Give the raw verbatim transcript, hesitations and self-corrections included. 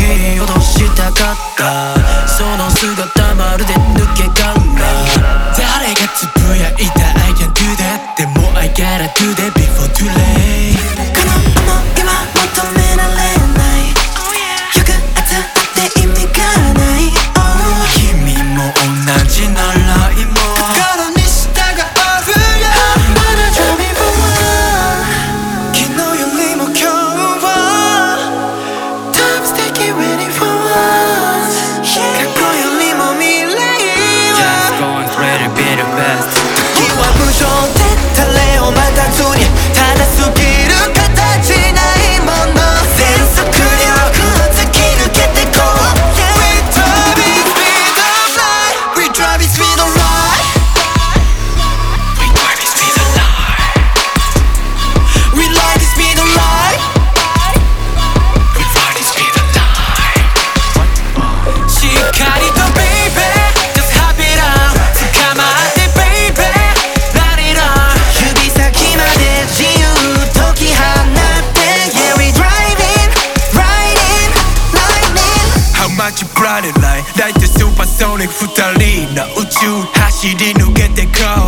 引き落としたかった。その姿まるで抜け殻。誰がつぶやいた I can do that でも I gotta do that before too late。 この想いは求められない。よくあったって意味がない。 君も同じなら今心に従うよ。まだ Driving forward 昨日よりも今日は Time's taking ready for us。 過去よりも未来は Just going straight to be the best。 時は無常で誰を待たずにただ過ぎる形ないもの。全速力突き抜けてこう。 We driving speed of light。 We driving speed of light。 We driving speed of light。 We driving speed of light。 We driving speed of light。 しっかりと baby just hop it on。 捕まって baby let it on。 指先まで自由解き放って Yeah we driving riding lightning。 How much you blinded light like the supersonic 二人の宇宙走り抜けてこう。